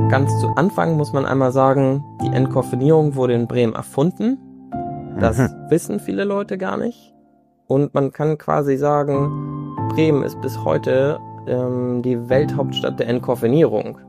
Ganz zu Anfang muss man einmal sagen, die Entkoffinierung wurde in Bremen erfunden. Das wissen viele Leute gar nicht. Und man kann quasi sagen, Bremen ist bis heute die Welthauptstadt der Entkoffinierung.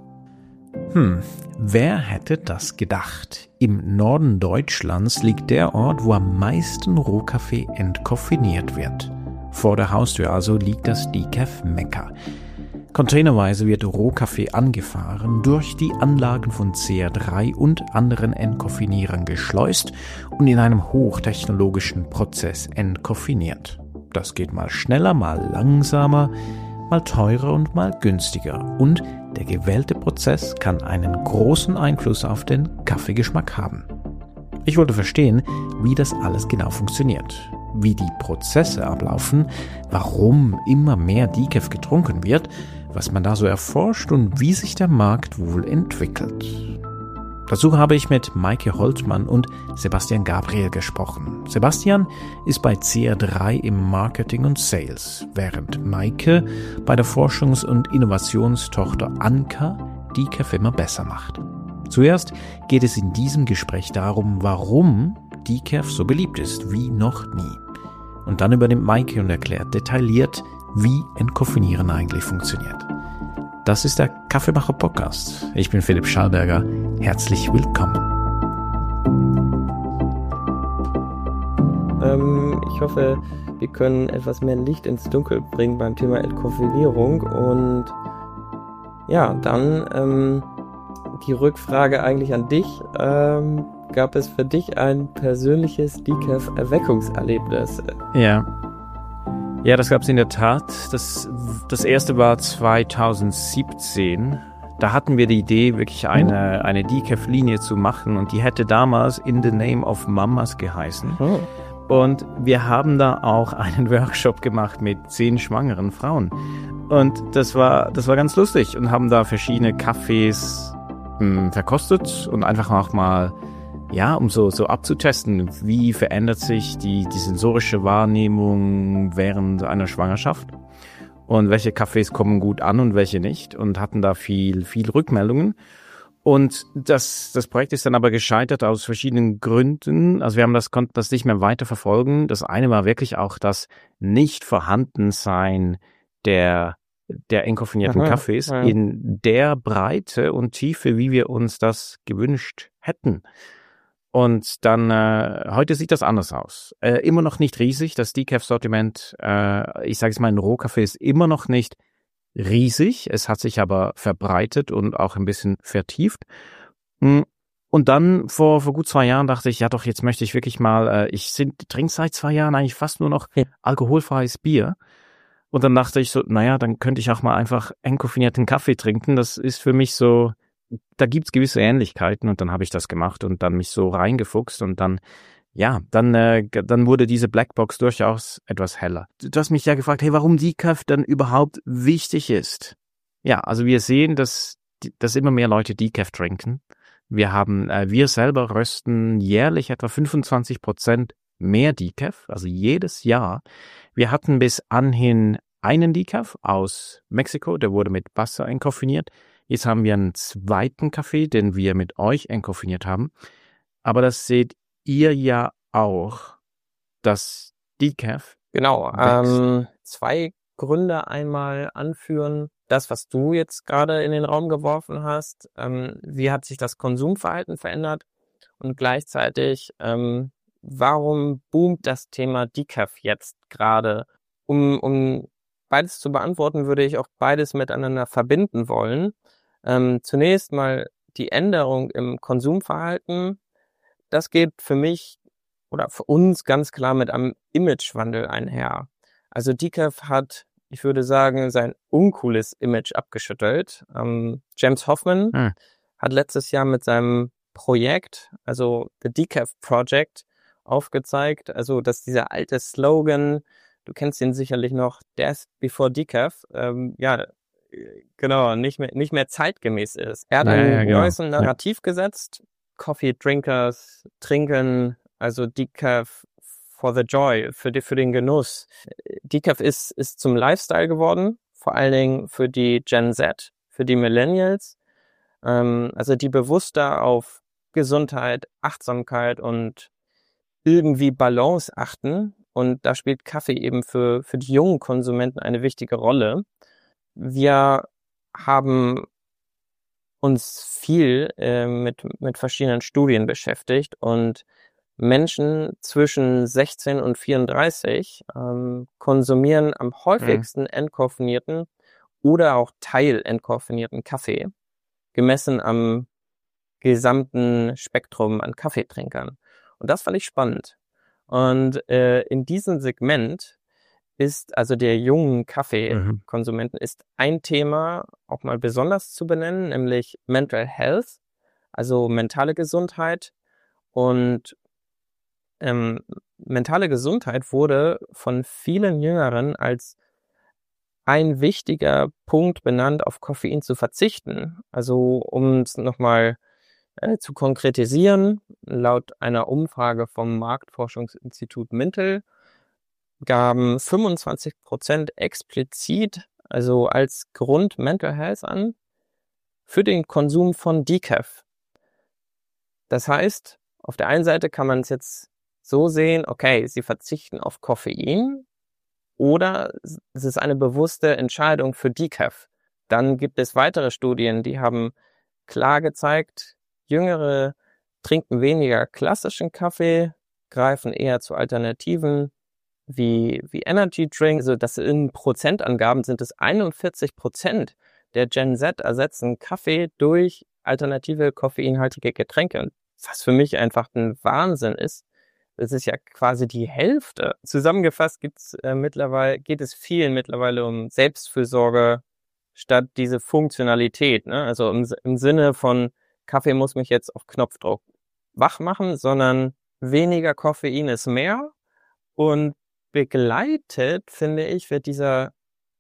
Wer hätte das gedacht? Im Norden Deutschlands liegt der Ort, wo am meisten Rohkaffee entkoffiniert wird. Vor der Haustür also liegt das Decaf-Mekka. Containerweise wird Rohkaffee angefahren, durch die Anlagen von CR3 und anderen Entkoffinierern geschleust und in einem hochtechnologischen Prozess entkoffiniert. Das geht mal schneller, mal langsamer, mal teurer und mal günstiger. Und der gewählte Prozess kann einen großen Einfluss auf den Kaffeegeschmack haben. Ich wollte verstehen, wie das alles genau funktioniert, wie die Prozesse ablaufen, warum immer mehr Decaf getrunken wird, was man da so erforscht und wie sich der Markt wohl entwickelt. Dazu habe ich mit Maike Holtmann und Sebastian Gabriel gesprochen. Sebastian ist bei CR3 im Marketing und Sales, während Maike bei der Forschungs- und Innovationstochter Anka Decaf immer besser macht. Zuerst geht es in diesem Gespräch darum, warum Decaf so beliebt ist wie noch nie. Und dann übernimmt Maike und erklärt detailliert, wie Entkoffinieren eigentlich funktioniert. Das ist der Kaffeemacher-Podcast. Ich bin Philipp Schallberger. Herzlich willkommen. Ich hoffe, wir können etwas mehr Licht ins Dunkel bringen beim Thema Entkoffinierung. Und ja, dann die Rückfrage eigentlich an dich. Gab es für dich ein persönliches Decaf-Erweckungserlebnis? Ja, das gab es in der Tat. Das erste war 2017. Da hatten wir die Idee, wirklich eine Decaf-Linie zu machen und die hätte damals In the Name of Mamas geheißen. Und wir haben da auch einen Workshop gemacht mit 10 schwangeren Frauen. Und das war ganz lustig und haben da verschiedene Kaffees verkostet und einfach auch mal, ja, um so abzutesten, wie verändert sich die sensorische Wahrnehmung während einer Schwangerschaft und welche Kaffees kommen gut an und welche nicht und hatten da viel Rückmeldungen. Und das Projekt ist dann aber gescheitert aus verschiedenen Gründen. Also konnten das nicht mehr weiter verfolgen. Das eine war wirklich auch das Nicht-Vorhandensein der entkoffinierten Kaffees in der Breite und Tiefe, wie wir uns das gewünscht hätten. Und dann, heute sieht das anders aus. Immer noch nicht riesig, das Decaf-Sortiment, ich sage es mal, in Rohkaffee ist immer noch nicht riesig. Es hat sich aber verbreitet und auch ein bisschen vertieft. Und dann vor gut 2 Jahren dachte ich, ja doch, jetzt möchte ich wirklich mal, trinke seit 2 Jahren eigentlich fast nur noch alkoholfreies Bier. Und dann dachte ich so, naja, dann könnte ich auch mal einfach entkoffinierten Kaffee trinken. Das ist für mich so, da gibt's gewisse Ähnlichkeiten und dann habe ich das gemacht und dann mich so reingefuchst und dann, ja, dann wurde diese Blackbox durchaus etwas heller. Du hast mich ja gefragt, hey, warum Decaf dann überhaupt wichtig ist. Ja, also wir sehen, dass immer mehr Leute Decaf trinken. Wir selber rösten jährlich etwa 25% mehr Decaf, also jedes Jahr. Wir hatten bis anhin einen Decaf aus Mexiko, der wurde mit Wasser entkoffiniert. Jetzt haben wir einen zweiten Kaffee, den wir mit euch entkoffiniert haben. Aber das seht ihr ja auch, dass Decaf Genau, wächst. 2 Gründe einmal anführen. Das, was du jetzt gerade in den Raum geworfen hast, wie hat sich das Konsumverhalten verändert? Und gleichzeitig, warum boomt das Thema Decaf jetzt gerade? Um beides zu beantworten, würde ich auch beides miteinander verbinden wollen. Zunächst mal die Änderung im Konsumverhalten. Das geht für mich oder für uns ganz klar mit einem Imagewandel einher. Also Decaf hat, ich würde sagen, sein uncooles Image abgeschüttelt. James Hoffman hat letztes Jahr mit seinem Projekt, also The Decaf Project, aufgezeigt, also dass dieser alte Slogan, du kennst ihn sicherlich noch, Death Before Decaf, genau, nicht mehr zeitgemäß ist. Er hat ein neues Narrativ gesetzt, Coffee Drinkers trinken, also Decaf for the Joy, für den Genuss. Decaf ist zum Lifestyle geworden, vor allen Dingen für die Gen Z, für die Millennials. Also die bewusster auf Gesundheit, Achtsamkeit und irgendwie Balance achten. Und da spielt Kaffee eben für die jungen Konsumenten eine wichtige Rolle. Wir haben uns viel mit verschiedenen Studien beschäftigt und Menschen zwischen 16 und 34 konsumieren am häufigsten entkoffinierten oder auch teilentkoffinierten Kaffee, gemessen am gesamten Spektrum an Kaffeetrinkern. Und das fand ich spannend. Und in diesem Segment ist also der jungen Kaffeekonsumenten ist ein Thema auch mal besonders zu benennen, nämlich Mental Health, also mentale Gesundheit. Und mentale Gesundheit wurde von vielen Jüngeren als ein wichtiger Punkt benannt, auf Koffein zu verzichten. Also um es nochmal zu konkretisieren, laut einer Umfrage vom Marktforschungsinstitut Mintel gaben 25% explizit, also als Grund Mental Health an, für den Konsum von Decaf. Das heißt, auf der einen Seite kann man es jetzt so sehen, okay, sie verzichten auf Koffein oder es ist eine bewusste Entscheidung für Decaf. Dann gibt es weitere Studien, die haben klar gezeigt, Jüngere trinken weniger klassischen Kaffee, greifen eher zu Alternativen wie Energy Drink. Also das in Prozentangaben sind es 41% der Gen Z ersetzen Kaffee durch alternative koffeinhaltige Getränke. Was für mich einfach ein Wahnsinn ist. Das ist ja quasi die Hälfte. Zusammengefasst geht es vielen mittlerweile um Selbstfürsorge statt diese Funktionalität, ne? Also im Sinne von Kaffee muss mich jetzt auf Knopfdruck wach machen, sondern weniger Koffein ist mehr. Und begleitet, finde ich, wird dieser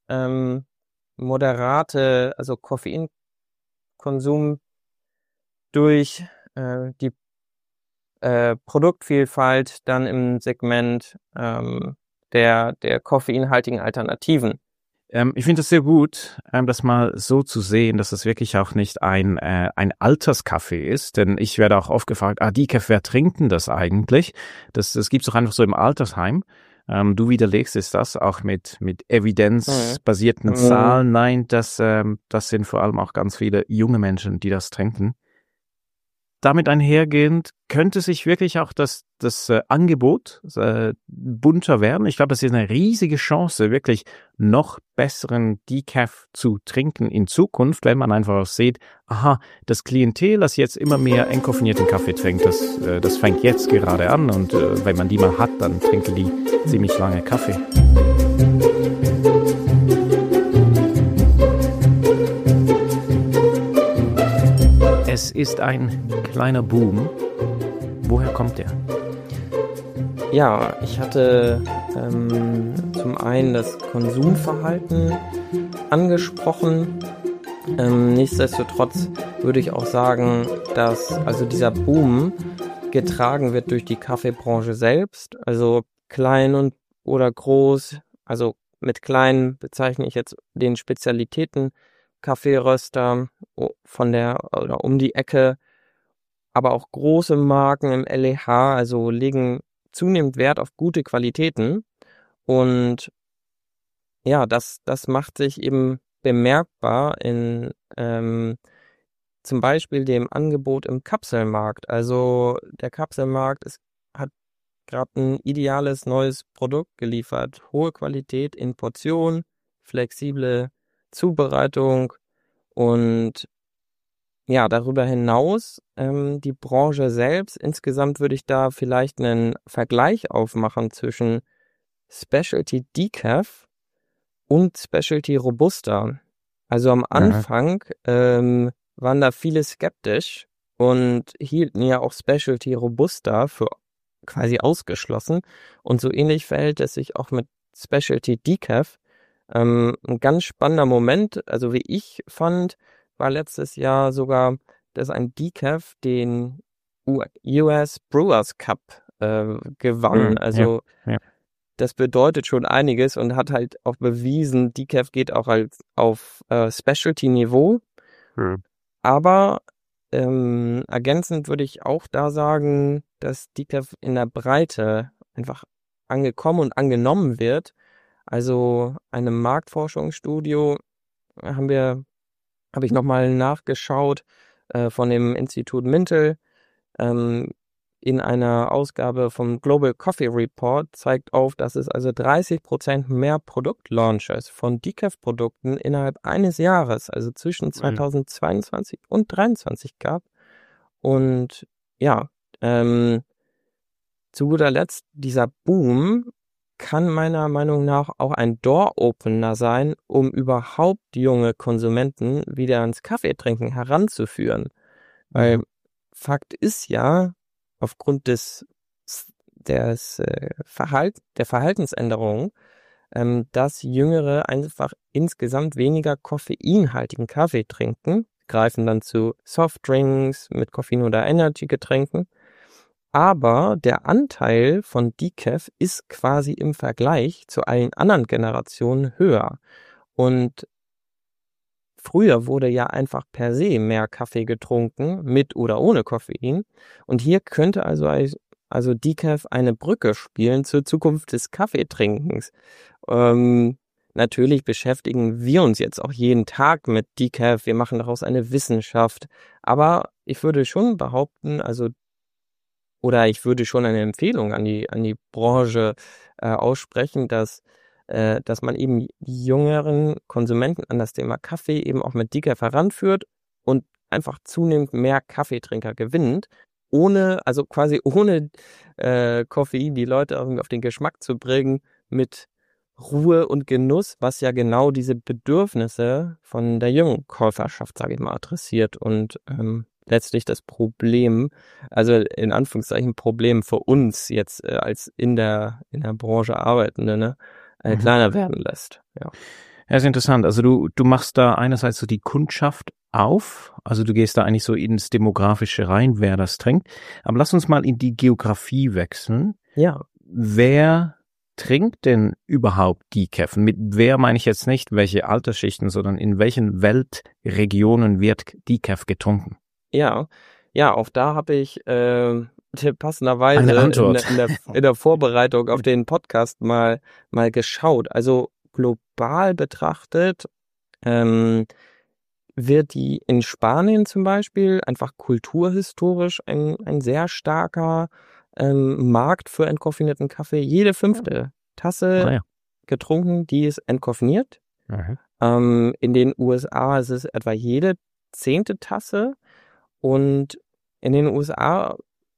moderate, also Koffeinkonsum durch die Produktvielfalt dann im Segment der koffeinhaltigen Alternativen. Ich finde es sehr gut, das mal so zu sehen, dass es wirklich auch nicht ein Alterskaffee ist, denn ich werde auch oft gefragt, Decaf, wer trinkt denn das eigentlich? Das gibt's doch einfach so im Altersheim. Du widerlegst es das auch mit evidenzbasierten Zahlen. Nein, das sind vor allem auch ganz viele junge Menschen, die das trinken. Damit einhergehend könnte sich wirklich auch das Angebot bunter werden. Ich glaube, das ist eine riesige Chance, wirklich noch besseren Decaf zu trinken in Zukunft, wenn man einfach auch sieht, das Klientel, das jetzt immer mehr entkoffinierten Kaffee trinkt, das fängt jetzt gerade an und wenn man die mal hat, dann trinken die ziemlich lange Kaffee. Es ist ein kleiner Boom. Woher kommt der? Ja, ich hatte zum einen das Konsumverhalten angesprochen. Nichtsdestotrotz würde ich auch sagen, dass also dieser Boom getragen wird durch die Kaffeebranche selbst. Also klein oder groß. Also mit klein bezeichne ich jetzt den Spezialitäten Kaffeeröster oder um die Ecke, aber auch große Marken im LEH, also legen zunehmend Wert auf gute Qualitäten und ja, das macht sich eben bemerkbar in zum Beispiel dem Angebot im Kapselmarkt. Also der Kapselmarkt hat gerade ein ideales neues Produkt geliefert, hohe Qualität in Portionen, flexible Zubereitung und ja, darüber hinaus die Branche selbst. Insgesamt würde ich da vielleicht einen Vergleich aufmachen zwischen Specialty Decaf und Specialty Robusta. Also am Anfang waren da viele skeptisch und hielten ja auch Specialty Robusta für quasi ausgeschlossen. Und so ähnlich verhält es sich auch mit Specialty Decaf. Ein ganz spannender Moment, also wie ich fand, war letztes Jahr sogar, dass ein Decaf den US Brewers Cup gewann. Also das bedeutet schon einiges und hat halt auch bewiesen, Decaf geht auch auf Specialty-Niveau. Aber ergänzend würde ich auch da sagen, dass Decaf in der Breite einfach angekommen und angenommen wird. Also einem Marktforschungsstudio habe ich nochmal nachgeschaut von dem Institut Mintel. Ähm, in einer Ausgabe vom Global Coffee Report zeigt auf, dass es also 30% mehr Produktlaunches von Decaf-Produkten innerhalb eines Jahres, also zwischen 2022 und 2023 gab. Und ja, zu guter Letzt, dieser Boom kann meiner Meinung nach auch ein Door-Opener sein, um überhaupt junge Konsumenten wieder ans Kaffeetrinken heranzuführen. Weil Fakt ist ja, aufgrund der Verhaltensänderung, dass Jüngere einfach insgesamt weniger koffeinhaltigen Kaffee trinken, greifen dann zu Softdrinks mit Koffein oder Energy-Getränken. Aber der Anteil von Decaf ist quasi im Vergleich zu allen anderen Generationen höher. Und früher wurde ja einfach per se mehr Kaffee getrunken, mit oder ohne Koffein. Und hier könnte also Decaf eine Brücke spielen zur Zukunft des Kaffeetrinkens. Natürlich beschäftigen wir uns jetzt auch jeden Tag mit Decaf. Wir machen daraus eine Wissenschaft. Aber ich würde schon behaupten, ich würde schon eine Empfehlung an die Branche aussprechen, dass man eben die jüngeren Konsumenten an das Thema Kaffee eben auch mit Decaf heranführt und einfach zunehmend mehr Kaffeetrinker gewinnt, ohne Koffein die Leute irgendwie auf den Geschmack zu bringen, mit Ruhe und Genuss, was ja genau diese Bedürfnisse von der jungen Käuferschaft, sage ich mal, adressiert und letztlich das Problem, also in Anführungszeichen Problem für uns jetzt als in der Branche Arbeitende, ne, kleiner werden lässt. Ja. Ja, ist interessant. Also du machst da einerseits so die Kundschaft auf, also du gehst da eigentlich so ins Demografische rein, wer das trinkt. Aber lass uns mal in die Geografie wechseln. Ja. Wer trinkt denn überhaupt Decaf? Mit wer meine ich jetzt nicht welche Altersschichten, sondern in welchen Weltregionen wird Decaf getrunken? Ja, auch da habe ich passenderweise Eine Antwort. in der Vorbereitung auf den Podcast mal geschaut. Also global betrachtet wird die in Spanien zum Beispiel einfach kulturhistorisch ein sehr starker Markt für entkoffinierten Kaffee. Jede 5. Tasse getrunken, die ist entkoffiniert. In den USA ist es etwa jede 10. Tasse. Und in den USA,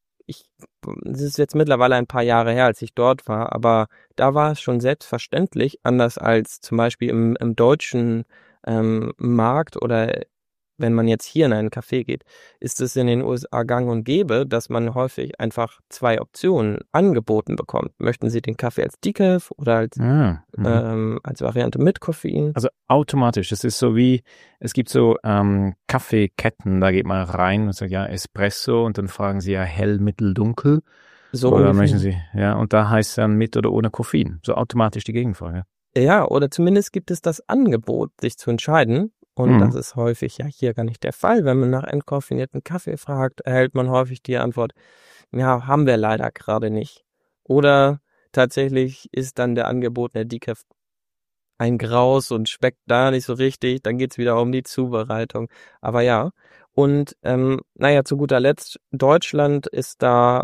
es ist jetzt mittlerweile ein paar Jahre her, als ich dort war, aber da war es schon selbstverständlich, anders als zum Beispiel im deutschen Markt oder wenn man jetzt hier in einen Café geht, ist es in den USA gang und gäbe, dass man häufig einfach 2 Optionen angeboten bekommt. Möchten Sie den Kaffee als Decaf oder als Variante mit Koffein? Also automatisch. Es ist so wie, es gibt so Kaffeeketten, da geht man rein und sagt, ja, Espresso und dann fragen sie ja hell, mittel, dunkel. So oder ungefähr. möchten sie, ja, und da heißt es dann mit oder ohne Koffein. So automatisch die Gegenfrage. Ja, oder zumindest gibt es das Angebot, sich zu entscheiden. Und das ist häufig ja hier gar nicht der Fall. Wenn man nach entkoffinierten Kaffee fragt, erhält man häufig die Antwort, ja, haben wir leider gerade nicht. Oder tatsächlich ist dann der angebotene Decaf ein Graus und schmeckt da nicht so richtig. Dann geht's wieder um die Zubereitung. Aber ja, und zu guter Letzt, Deutschland ist da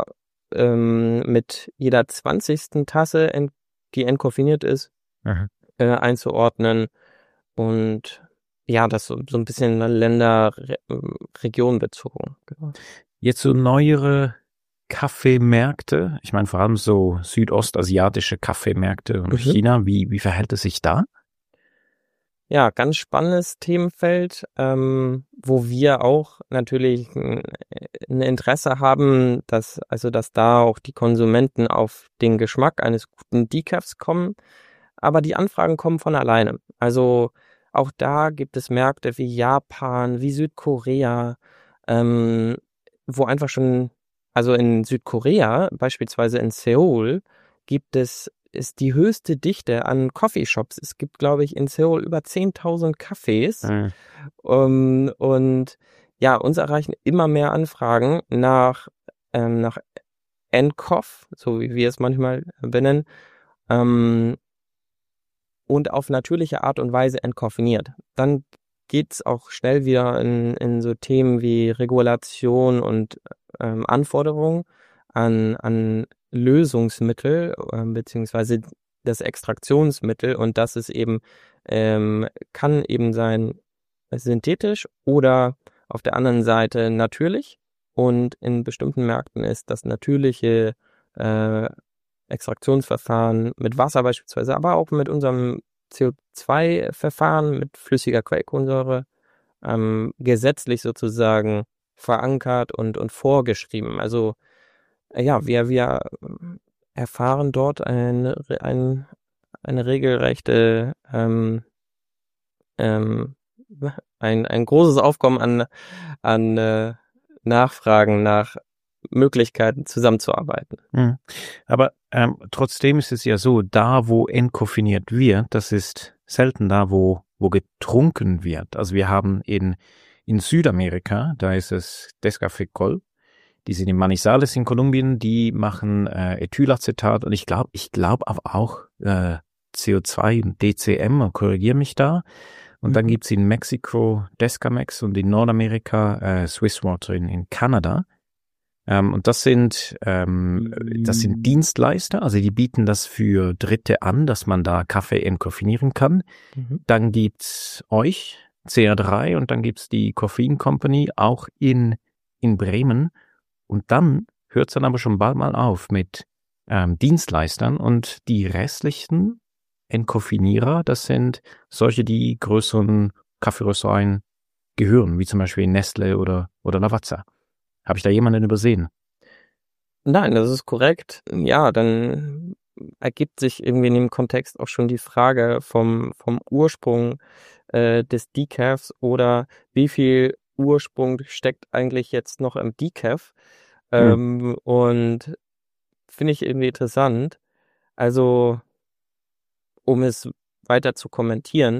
mit jeder 20. Tasse, die entkoffiniert ist, einzuordnen. Und ja, das so ein bisschen Länder-Region bezogen. Genau. Jetzt so neuere Kaffeemärkte, ich meine vor allem so südostasiatische Kaffeemärkte und China, wie verhält es sich da? Ja, ganz spannendes Themenfeld, wo wir auch natürlich ein Interesse haben, dass da auch die Konsumenten auf den Geschmack eines guten Decafs kommen. Aber die Anfragen kommen von alleine. Also auch da gibt es Märkte wie Japan, wie Südkorea, wo einfach schon, also in Südkorea, beispielsweise in Seoul, ist die höchste Dichte an Coffeeshops. Es gibt, glaube ich, in Seoul über 10.000 Cafés. Und uns erreichen immer mehr Anfragen nach Enkoff, so wie wir es manchmal benennen, und auf natürliche Art und Weise entkoffiniert. Dann geht's auch schnell wieder in so Themen wie Regulation und Anforderungen an Lösungsmittel beziehungsweise das Extraktionsmittel, und das ist eben kann eben sein synthetisch oder auf der anderen Seite natürlich, und in bestimmten Märkten ist das natürliche Extraktionsverfahren mit Wasser beispielsweise, aber auch mit unserem CO2-Verfahren mit flüssiger Quellkohlensäure gesetzlich sozusagen verankert und vorgeschrieben. Also wir erfahren dort eine regelrechte ein großes Aufkommen an Nachfragen nach Möglichkeiten zusammenzuarbeiten. Aber trotzdem ist es ja so, da wo entkoffiniert wird, das ist selten da, wo getrunken wird. Also wir haben in Südamerika, da ist es Descafé-Col, die sind in Manizales in Kolumbien, die machen Ethylacetat und ich glaube auch CO2 und DCM, korrigiere mich da. Und dann gibt's in Mexiko Descamex und in Nordamerika Swiss Water in Kanada. Und das sind Dienstleister, also die bieten das für Dritte an, dass man da Kaffee entkoffinieren kann. Dann gibt's euch, CR3, und dann gibt's die Coffeen Company auch in Bremen. Und dann hört's dann aber schon bald mal auf mit Dienstleistern, und die restlichen Entkoffinierer, das sind solche, die größeren Kaffeeröstereien gehören, wie zum Beispiel Nestle oder Lavazza. Habe ich da jemanden übersehen? Nein, das ist korrekt. Ja, dann ergibt sich irgendwie in dem Kontext auch schon die Frage vom Ursprung des Decafs, oder wie viel Ursprung steckt eigentlich jetzt noch im Decaf. Und finde ich irgendwie interessant. Also, um es weiter zu kommentieren,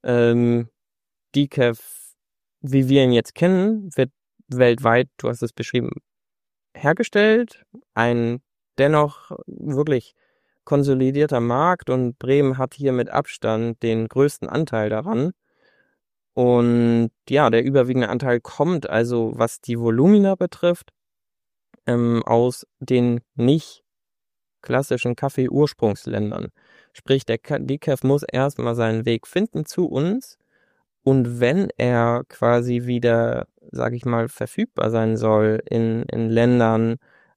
Decaf, wie wir ihn jetzt kennen, wird weltweit, du hast es beschrieben, hergestellt. Ein dennoch wirklich konsolidierter Markt, und Bremen hat hier mit Abstand den größten Anteil daran. Und ja, der überwiegende Anteil kommt also, was die Volumina betrifft, aus den nicht klassischen Kaffee-Ursprungsländern. Sprich, der Decaf muss erstmal seinen Weg finden zu uns. Und wenn er quasi wieder, sage ich mal, verfügbar sein soll in Ländern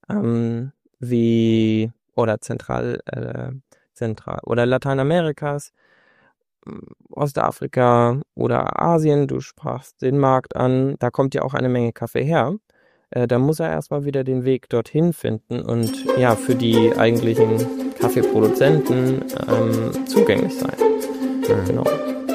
wie oder Zentral oder Lateinamerikas, Ostafrika oder Asien, du sprachst den Markt an, da kommt ja auch eine Menge Kaffee her. Da muss er erstmal wieder den Weg dorthin finden und ja, für die eigentlichen Kaffeeproduzenten zugänglich sein. Genau.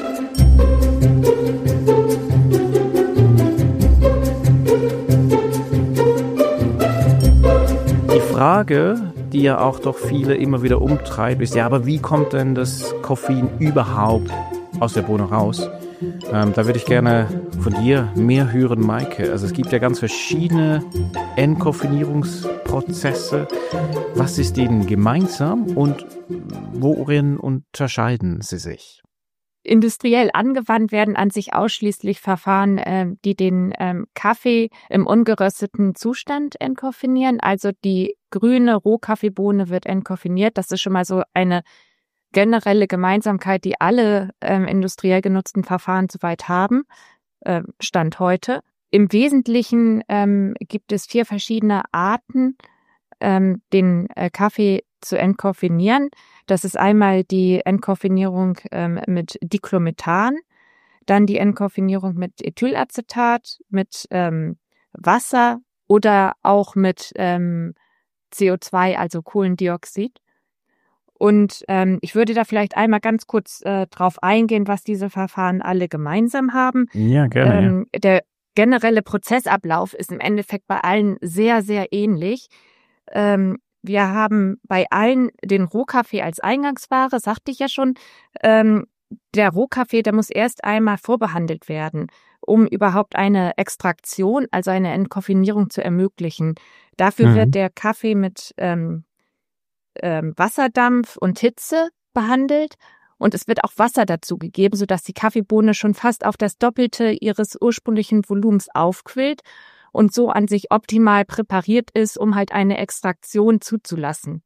Die Frage, die ja auch doch viele immer wieder umtreibt, ist ja, aber wie kommt denn das Koffein überhaupt aus der Bohne raus? Da würde ich gerne von dir mehr hören, Maike. Also es gibt ja ganz verschiedene Entkoffinierungsprozesse. Was ist ihnen gemeinsam und worin unterscheiden sie sich? Industriell angewandt werden an sich ausschließlich Verfahren, die den Kaffee im ungerösteten Zustand entkoffinieren. Also die grüne Rohkaffeebohne wird entkoffiniert. Das ist schon mal so eine generelle Gemeinsamkeit, die alle industriell genutzten Verfahren soweit haben, Stand heute. Im Wesentlichen gibt es 4 verschiedene Arten, den Kaffee zu entkoffinieren. Das ist einmal die Entkoffinierung mit Diclomethan, dann die Entkoffinierung mit Ethylacetat, mit Wasser oder auch mit CO2, also Kohlendioxid. Und ich würde da vielleicht einmal ganz kurz drauf eingehen, was diese Verfahren alle gemeinsam haben. Ja, gerne. Der generelle Prozessablauf ist im Endeffekt bei allen sehr, sehr ähnlich. Wir haben bei allen den Rohkaffee als Eingangsware, sagte ich ja schon. der Rohkaffee, der muss erst einmal vorbehandelt werden, um überhaupt eine Extraktion, also eine Entkoffinierung zu ermöglichen. Dafür wird der Kaffee mit Wasserdampf und Hitze behandelt und es wird auch Wasser dazu gegeben, sodass die Kaffeebohne schon fast auf das Doppelte ihres ursprünglichen Volumens aufquillt und so an sich optimal präpariert ist, um halt eine Extraktion zuzulassen.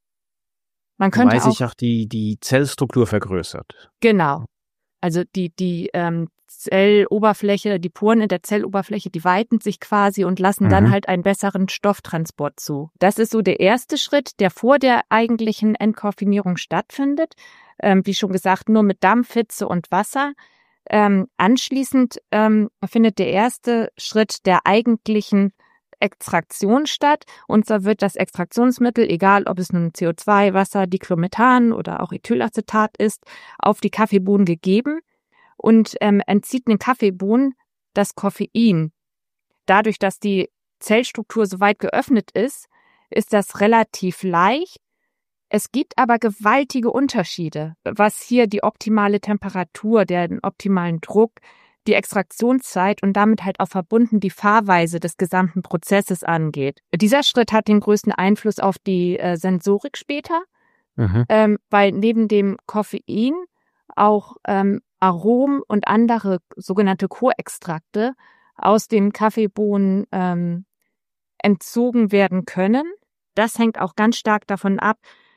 Man könnte weil sich auch die Zellstruktur vergrößert. Genau. Also die Zelloberfläche, die Poren in der Zelloberfläche, die weiten sich quasi und lassen dann halt einen besseren Stofftransport zu. Das ist so der erste Schritt, der vor der eigentlichen Entkoffinierung stattfindet. Wie schon gesagt, nur mit Dampf, Hitze und Wasser. Anschließend findet der erste Schritt der eigentlichen Extraktion statt. Und so wird das Extraktionsmittel, egal ob es nun CO2, Wasser, Diclomethan oder auch Ethylacetat ist, auf die Kaffeebohnen gegeben und entzieht den Kaffeebohnen das Koffein. Dadurch, dass die Zellstruktur so weit geöffnet ist, ist das relativ leicht. Es gibt aber gewaltige Unterschiede, was hier die optimale Temperatur, den optimalen Druck, die Extraktionszeit und damit halt auch verbunden die Fahrweise des gesamten Prozesses angeht. Dieser Schritt hat den größten Einfluss auf die Sensorik später, weil neben dem Koffein auch Aromen und andere sogenannte Co-Extrakte aus den Kaffeebohnen entzogen werden können. Das hängt auch ganz stark davon ab,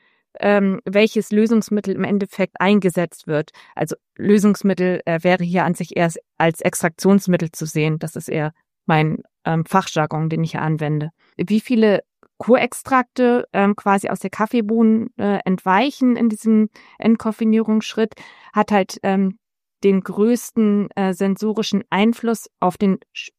welches Lösungsmittel im Endeffekt eingesetzt wird. Also Lösungsmittel wäre hier an sich erst als Extraktionsmittel zu sehen. Das ist eher mein Fachjargon, den ich hier anwende. Wie viele Co-Extrakte quasi aus der Kaffeebohnen entweichen in diesem Entkoffinierungsschritt, hat halt den größten sensorischen Einfluss auf den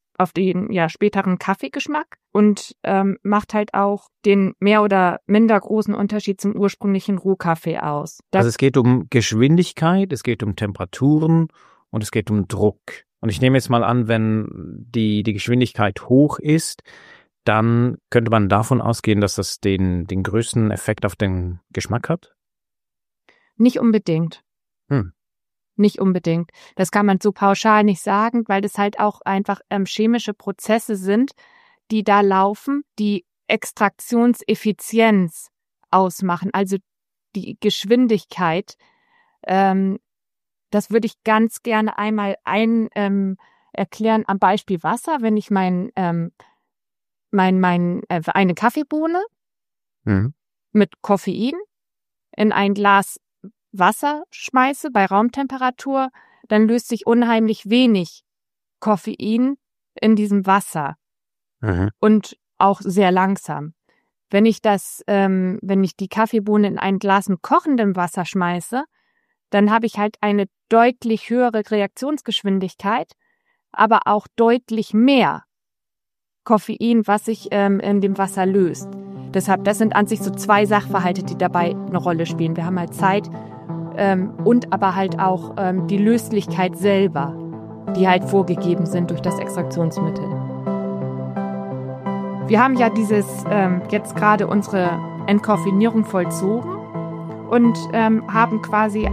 späteren Kaffeegeschmack und macht halt auch den mehr oder minder großen Unterschied zum ursprünglichen Rohkaffee aus. Also es geht um Geschwindigkeit, es geht um Temperaturen und es geht um Druck. Und ich nehme jetzt mal an, wenn die Geschwindigkeit hoch ist, dann könnte man davon ausgehen, dass das den größten Effekt auf den Geschmack hat? Nicht unbedingt. Nicht unbedingt. Das kann man so pauschal nicht sagen, weil das halt auch einfach chemische Prozesse sind, die da laufen, die Extraktionseffizienz ausmachen, also die Geschwindigkeit. Das würde ich ganz gerne einmal erklären am Beispiel Wasser, wenn ich eine Kaffeebohne mit Koffein in ein Glas Wasser schmeiße bei Raumtemperatur, dann löst sich unheimlich wenig Koffein in diesem Wasser und auch sehr langsam. Wenn ich die Kaffeebohne in ein Glas mit kochendem Wasser schmeiße, dann habe ich halt eine deutlich höhere Reaktionsgeschwindigkeit, aber auch deutlich mehr Koffein, was sich in dem Wasser löst. Deshalb, das sind an sich so zwei Sachverhalte, die dabei eine Rolle spielen. Wir haben halt Zeit und aber halt auch die Löslichkeit selber, die halt vorgegeben sind durch das Extraktionsmittel. Wir haben ja jetzt gerade unsere Entkoffinierung vollzogen und haben quasi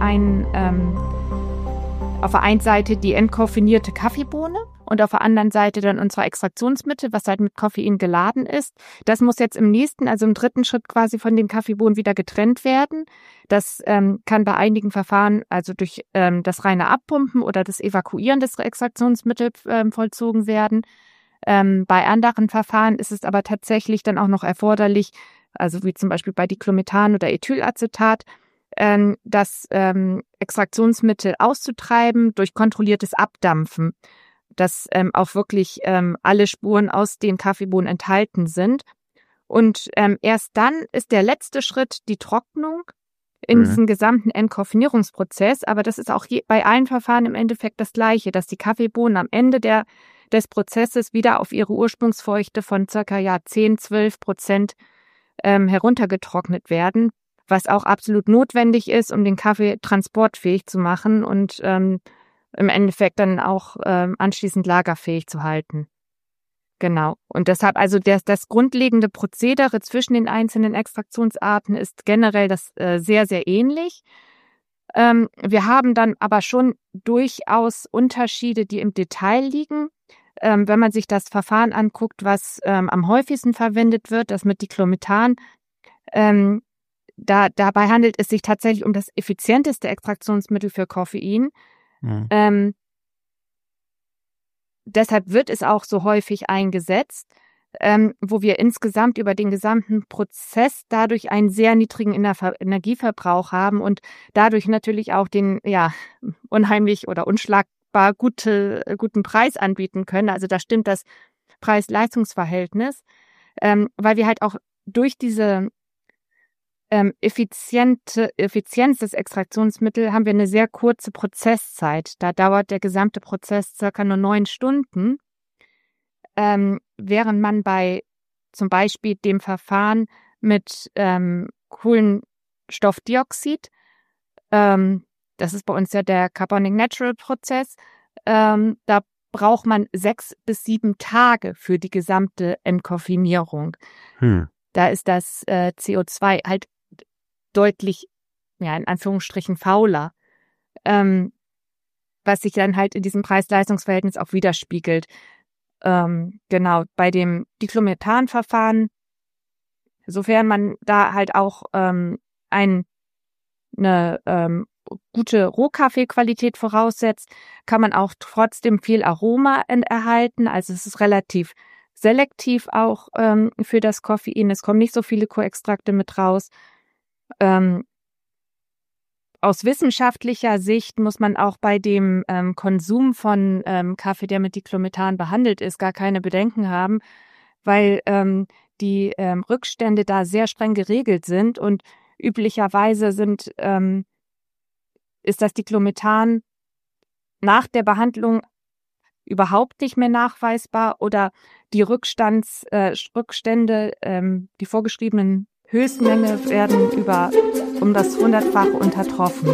auf der einen Seite die entkoffinierte Kaffeebohne und auf der anderen Seite dann unsere Extraktionsmittel, was halt mit Koffein geladen ist. Das muss jetzt im dritten Schritt quasi von den Kaffeebohnen wieder getrennt werden. Das kann bei einigen Verfahren also durch das reine Abpumpen oder das Evakuieren des Extraktionsmittels vollzogen werden. Bei anderen Verfahren ist es aber tatsächlich dann auch noch erforderlich, also wie zum Beispiel bei Diclomethan oder Ethylacetat, das Extraktionsmittel auszutreiben durch kontrolliertes Abdampfen, dass auch wirklich alle Spuren aus den Kaffeebohnen enthalten sind. Und erst dann ist der letzte Schritt die Trocknung in diesem gesamten Entkoffinierungsprozess. Aber das ist auch bei allen Verfahren im Endeffekt das Gleiche, dass die Kaffeebohnen am Ende des Prozesses wieder auf ihre Ursprungsfeuchte von ca. 10-12% heruntergetrocknet werden, was auch absolut notwendig ist, um den Kaffee transportfähig zu machen und im Endeffekt dann auch anschließend lagerfähig zu halten. Genau. Und deshalb, also das grundlegende Prozedere zwischen den einzelnen Extraktionsarten ist generell das sehr, sehr ähnlich. Wir haben dann aber schon durchaus Unterschiede, die im Detail liegen. Wenn man sich das Verfahren anguckt, was am häufigsten verwendet wird, das mit Diclomethan, dabei handelt es sich tatsächlich um das effizienteste Extraktionsmittel für Koffein. Mhm. Deshalb wird es auch so häufig eingesetzt, wo wir insgesamt über den gesamten Prozess dadurch einen sehr niedrigen Energieverbrauch haben und dadurch natürlich auch den unheimlich oder unschlagbar guten Preis anbieten können. Also da stimmt das Preis-Leistungs-Verhältnis, weil wir halt auch durch diese Effizienz des Extraktionsmittels haben wir eine sehr kurze Prozesszeit. Da dauert der gesamte Prozess circa nur 9 Stunden, während man bei zum Beispiel dem Verfahren mit Kohlenstoffdioxid, das ist bei uns ja der Carbonic Natural Prozess, da braucht man 6 bis 7 Tage für die gesamte Entkoffinierung. Da ist das CO2 halt deutlich, in Anführungsstrichen fauler, was sich dann halt in diesem Preis-Leistungs-Verhältnis auch widerspiegelt. Genau, bei dem Diclomethan-Verfahren, sofern man da halt auch eine gute Rohkaffeequalität voraussetzt, kann man auch trotzdem viel Aroma erhalten. Also es ist relativ selektiv auch für das Koffein. Es kommen nicht so viele Koextrakte mit raus. Aus wissenschaftlicher Sicht muss man auch bei dem Konsum von Kaffee, der mit Diclomethan behandelt ist, gar keine Bedenken haben, weil die Rückstände da sehr streng geregelt sind und üblicherweise ist das Diclomethan nach der Behandlung überhaupt nicht mehr nachweisbar oder die Rückstände, die vorgeschriebenen Höchstmenge werden um das 100-fache untertroffen.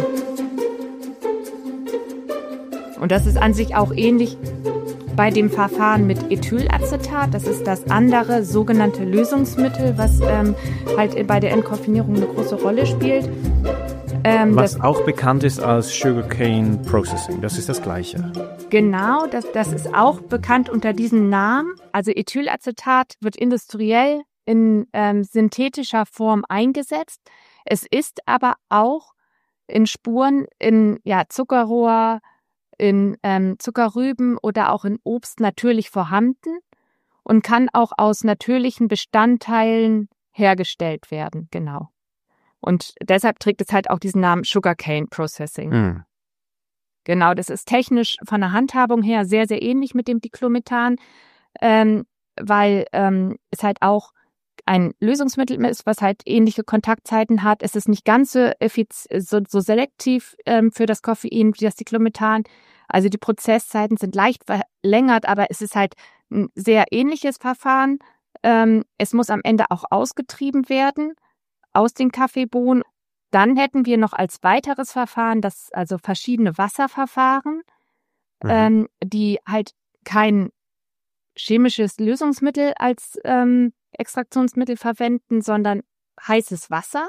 Und das ist an sich auch ähnlich bei dem Verfahren mit Ethylacetat. Das ist das andere sogenannte Lösungsmittel, was halt bei der Entkoffinierung eine große Rolle spielt. Was auch bekannt ist als Sugarcane Processing, das ist das Gleiche. Genau, das ist auch bekannt unter diesem Namen. Also Ethylacetat wird industriell in synthetischer Form eingesetzt. Es ist aber auch in Spuren in Zuckerrohr, in Zuckerrüben oder auch in Obst natürlich vorhanden und kann auch aus natürlichen Bestandteilen hergestellt werden, genau. Und deshalb trägt es halt auch diesen Namen Sugarcane Processing. Genau, das ist technisch von der Handhabung her sehr, sehr ähnlich mit dem Diclomethan, weil es halt auch ein Lösungsmittel ist, was halt ähnliche Kontaktzeiten hat. Es ist nicht ganz so selektiv für das Koffein wie das Diclomethan. Also die Prozesszeiten sind leicht verlängert, aber es ist halt ein sehr ähnliches Verfahren. Es muss am Ende auch ausgetrieben werden aus den Kaffeebohnen. Dann hätten wir noch als weiteres Verfahren also verschiedene Wasserverfahren, die halt kein chemisches Lösungsmittel als Extraktionsmittel verwenden, sondern heißes Wasser.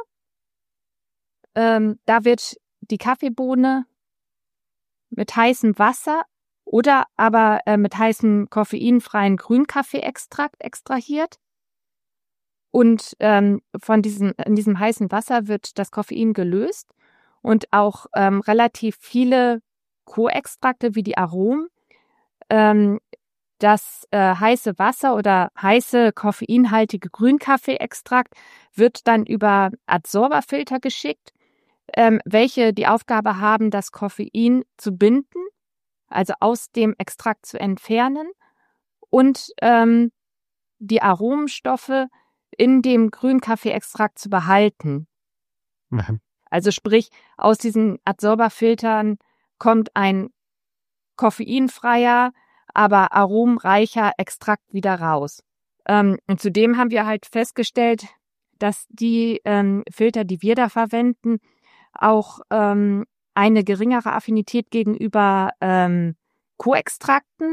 Da wird die Kaffeebohne mit heißem Wasser oder aber mit heißem koffeinfreien Grünkaffeeextrakt extrahiert. Und in diesem heißen Wasser wird das Koffein gelöst und auch relativ viele Koextrakte wie die Aromen. Das heiße Wasser oder heiße koffeinhaltige Grünkaffeeextrakt wird dann über Adsorberfilter geschickt, welche die Aufgabe haben, das Koffein zu binden, also aus dem Extrakt zu entfernen und die Aromenstoffe in dem Grünkaffeeextrakt zu behalten. Also sprich, aus diesen Adsorberfiltern kommt ein koffeinfreier, aber aromenreicher Extrakt wieder raus. Und zudem haben wir halt festgestellt, dass die Filter, die wir da verwenden, auch eine geringere Affinität gegenüber Koextrakten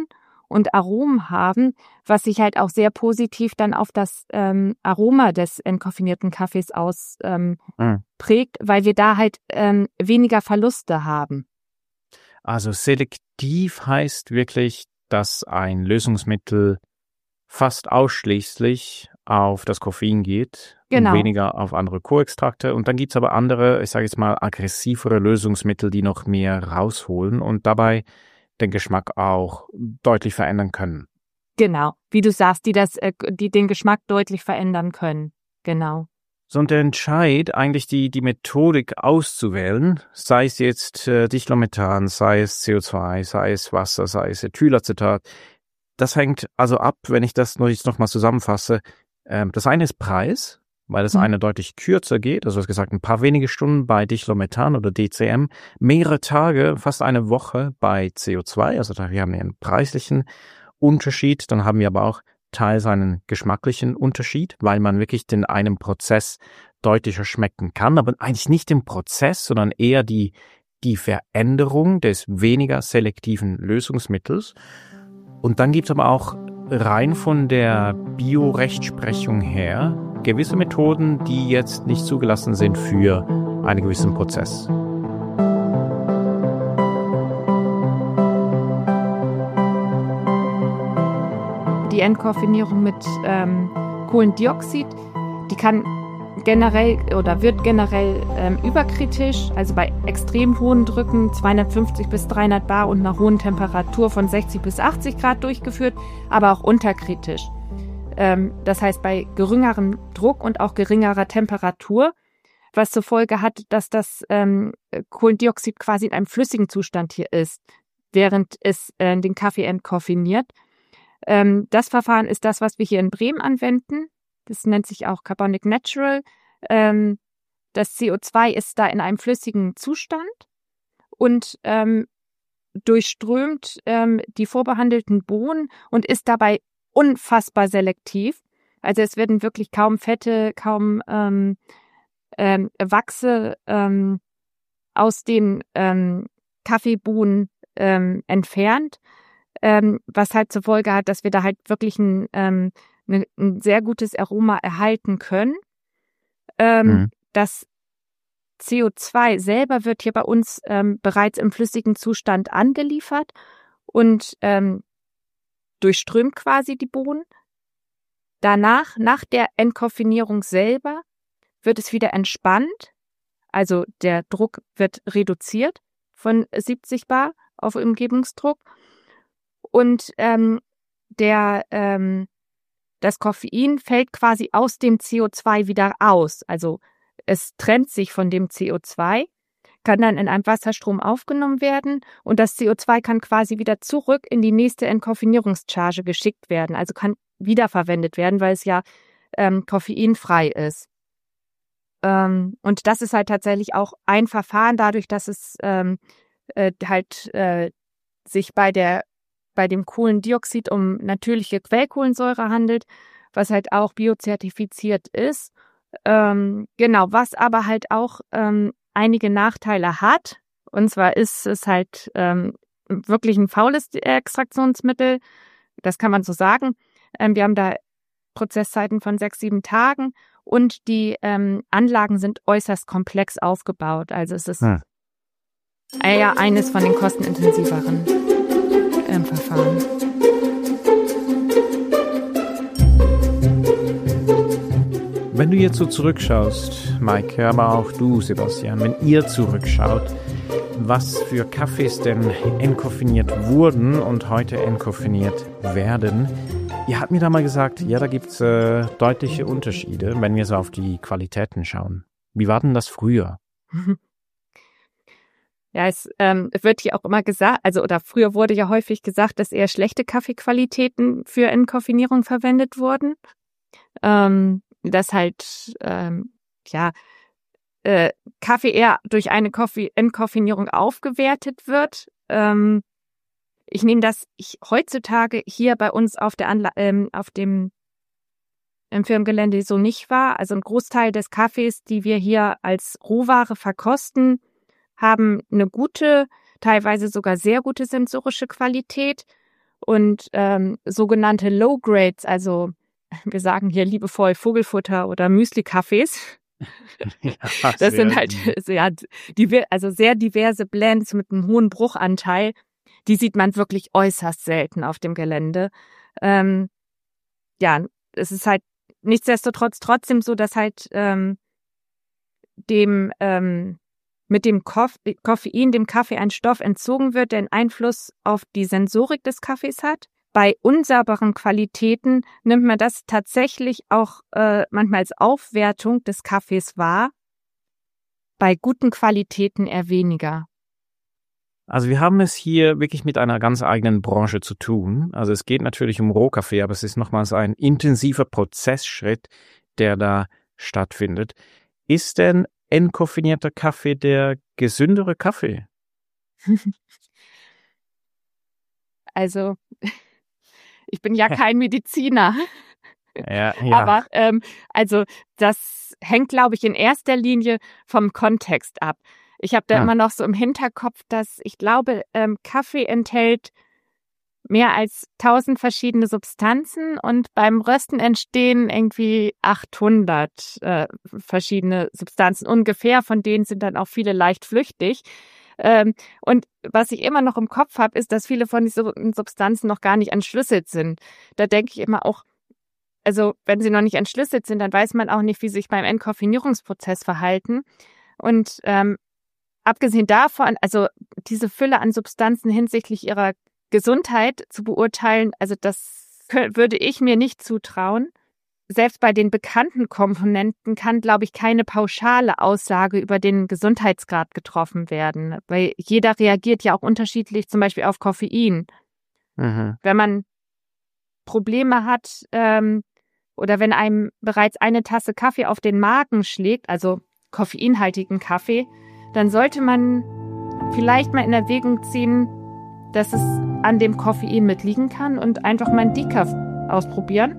und Aromen haben, was sich halt auch sehr positiv dann auf das Aroma des entkoffinierten Kaffees prägt, weil wir da halt weniger Verluste haben. Also selektiv heißt wirklich, dass ein Lösungsmittel fast ausschließlich auf das Koffein geht Genau. und weniger auf andere Co-Extrakte. Und dann gibt's aber andere, ich sage jetzt mal, aggressivere Lösungsmittel, die noch mehr rausholen und dabei den Geschmack auch deutlich verändern können. Genau, wie du sagst, die den Geschmack deutlich verändern können. Genau. So, und der Entscheid, eigentlich die Methodik auszuwählen, sei es jetzt Dichlomethan, sei es CO2, sei es Wasser, sei es Ethylacetat, das hängt also ab, wenn ich das noch mal zusammenfasse. Das eine ist Preis, weil das eine deutlich kürzer geht, also du hast gesagt, ein paar wenige Stunden bei Dichlomethan oder DCM, mehrere Tage, fast eine Woche bei CO2, also da wir haben einen preislichen Unterschied, dann haben wir aber auch teils einen geschmacklichen Unterschied, weil man wirklich den einen Prozess deutlicher schmecken kann, aber eigentlich nicht den Prozess, sondern eher die Veränderung des weniger selektiven Lösungsmittels. Und dann gibt es aber auch rein von der Biorechtsprechung her gewisse Methoden, die jetzt nicht zugelassen sind für einen gewissen Prozess. Die Entkoffinierung mit Kohlendioxid, die kann generell oder wird generell überkritisch, also bei extrem hohen Drücken 250 bis 300 bar und einer hohen Temperatur von 60 bis 80 Grad durchgeführt, aber auch unterkritisch. Das heißt bei geringerem Druck und auch geringerer Temperatur, was zur Folge hat, dass das Kohlendioxid quasi in einem flüssigen Zustand hier ist, während es den Kaffee entkoffiniert. Das Verfahren ist das, was wir hier in Bremen anwenden. Das nennt sich auch Carbonic Natural. Das CO2 ist da in einem flüssigen Zustand und durchströmt die vorbehandelten Bohnen und ist dabei unfassbar selektiv. Also es werden wirklich kaum Fette, kaum Wachse aus den Kaffeebohnen entfernt, was halt zur Folge hat, dass wir da halt wirklich ein sehr gutes Aroma erhalten können. Das CO2 selber wird hier bei uns bereits im flüssigen Zustand angeliefert und durchströmt quasi die Bohnen. Danach, nach der Entkoffinierung selber, wird es wieder entspannt. Also der Druck wird reduziert von 70 bar auf Umgebungsdruck. Und das Koffein fällt quasi aus dem CO2 wieder aus. Also es trennt sich von dem CO2, kann dann in einem Wasserstrom aufgenommen werden und das CO2 kann quasi wieder zurück in die nächste Entkoffinierungscharge geschickt werden. Also kann wiederverwendet werden, weil es ja koffeinfrei ist. Und das ist halt tatsächlich auch ein Verfahren, dadurch, dass es sich bei dem Kohlendioxid um natürliche Quellkohlensäure handelt, was halt auch biozertifiziert ist. Genau, was aber halt auch einige Nachteile hat. Und zwar ist es halt wirklich ein faules Extraktionsmittel. Das kann man so sagen. Wir haben da Prozesszeiten von 6-7 Tagen und die Anlagen sind äußerst komplex aufgebaut. Also es ist eines von den kostenintensiveren Verfahren. Wenn du jetzt so zurückschaust, Maike, aber auch du, Sebastian, wenn ihr zurückschaut, was für Kaffees denn entkoffiniert wurden und heute entkoffiniert werden, ihr habt mir da mal gesagt, ja, da gibt's deutliche Unterschiede, wenn wir so auf die Qualitäten schauen. Wie war denn das früher? Ja, es wird hier auch immer gesagt, oder früher wurde ja häufig gesagt, dass eher schlechte Kaffeequalitäten für Entkoffinierung verwendet wurden. Dass halt, Kaffee eher durch eine Entkoffinierung aufgewertet wird. Ich nehme das heutzutage hier bei uns auf dem Firmengelände so nicht wahr. Also ein Großteil des Kaffees, die wir hier als Rohware verkosten, haben eine gute, teilweise sogar sehr gute sensorische Qualität. und sogenannte Low Grades, also wir sagen hier liebevoll Vogelfutter oder Müsli-Kaffees. Ja, das sind halt sehr diverse Blends mit einem hohen Bruchanteil. Die sieht man wirklich äußerst selten auf dem Gelände. Es ist halt nichtsdestotrotz trotzdem so, dass halt mit dem Koffein dem Kaffee ein Stoff entzogen wird, der einen Einfluss auf die Sensorik des Kaffees hat. Bei unsauberen Qualitäten nimmt man das tatsächlich auch manchmal als Aufwertung des Kaffees wahr. Bei guten Qualitäten eher weniger. Also wir haben es hier wirklich mit einer ganz eigenen Branche zu tun. Also es geht natürlich um Rohkaffee, aber es ist nochmals ein intensiver Prozessschritt, der da stattfindet. Ist denn entkoffinierter Kaffee der gesündere Kaffee? Also, ich bin ja kein Mediziner. Ja. Aber also das hängt, glaube ich, in erster Linie vom Kontext ab. Ich habe da immer noch so im Hinterkopf, dass ich glaube, Kaffee enthält mehr als 1000 verschiedene Substanzen und beim Rösten entstehen irgendwie 800 verschiedene Substanzen ungefähr. Von denen sind dann auch viele leicht flüchtig. Und was ich immer noch im Kopf habe, ist, dass viele von diesen Substanzen noch gar nicht entschlüsselt sind. Da denke ich immer auch, also wenn sie noch nicht entschlüsselt sind, dann weiß man auch nicht, wie sie sich beim Entkoffinierungsprozess verhalten. Und abgesehen davon, also diese Fülle an Substanzen hinsichtlich ihrer Gesundheit zu beurteilen, also das würde ich mir nicht zutrauen. Selbst bei den bekannten Komponenten kann, glaube ich, keine pauschale Aussage über den Gesundheitsgrad getroffen werden, weil jeder reagiert ja auch unterschiedlich, zum Beispiel auf Koffein. Mhm. Wenn man Probleme hat oder wenn einem bereits eine Tasse Kaffee auf den Magen schlägt, also koffeinhaltigen Kaffee, dann sollte man vielleicht mal in Erwägung ziehen, dass es an dem Koffein mitliegen kann und einfach mal ein Decaf ausprobieren.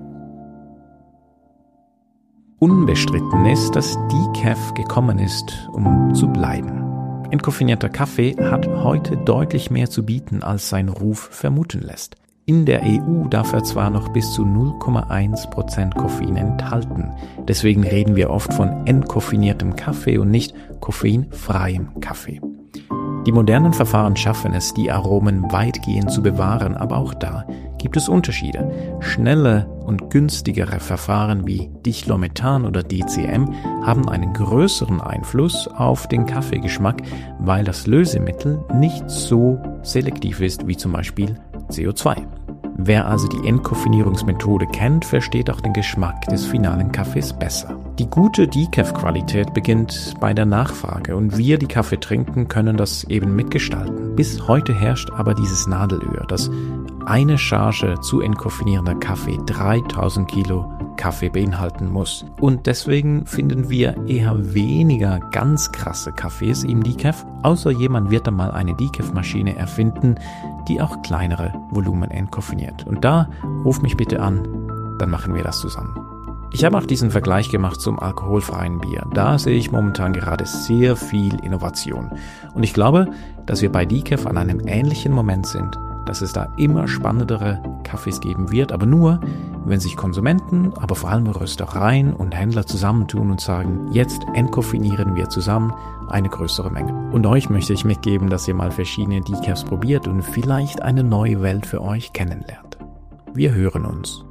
Unbestritten ist, dass Decaf gekommen ist, um zu bleiben. Entkoffinierter Kaffee hat heute deutlich mehr zu bieten, als sein Ruf vermuten lässt. In der EU darf er zwar noch bis zu 0,1% Koffein enthalten. Deswegen reden wir oft von entkoffiniertem Kaffee und nicht koffeinfreiem Kaffee. Die modernen Verfahren schaffen es, die Aromen weitgehend zu bewahren, aber auch da gibt es Unterschiede. Schnelle und günstigere Verfahren wie Dichlormethan oder DCM haben einen größeren Einfluss auf den Kaffeegeschmack, weil das Lösemittel nicht so selektiv ist wie zum Beispiel CO2. Wer also die Entkoffinierungsmethode kennt, versteht auch den Geschmack des finalen Kaffees besser. Die gute Decaf-Qualität beginnt bei der Nachfrage und wir, die Kaffee trinken, können das eben mitgestalten. Bis heute herrscht aber dieses Nadelöhr, dass eine Charge zu entkoffinierender Kaffee 3000 Kilo Kaffee beinhalten muss. Und deswegen finden wir eher weniger ganz krasse Kaffees im Decaf, außer jemand wird einmal eine Decaf-Maschine erfinden, die auch kleinere Volumen entkoffiniert. Und da ruf mich bitte an, dann machen wir das zusammen. Ich habe auch diesen Vergleich gemacht zum alkoholfreien Bier. Da sehe ich momentan gerade sehr viel Innovation. Und ich glaube, dass wir bei Decaf an einem ähnlichen Moment sind, dass es da immer spannendere Kaffees geben wird, aber nur, wenn sich Konsumenten, aber vor allem Röstereien und Händler zusammentun und sagen, jetzt entkoffinieren wir zusammen eine größere Menge. Und euch möchte ich mitgeben, dass ihr mal verschiedene Decafs probiert und vielleicht eine neue Welt für euch kennenlernt. Wir hören uns.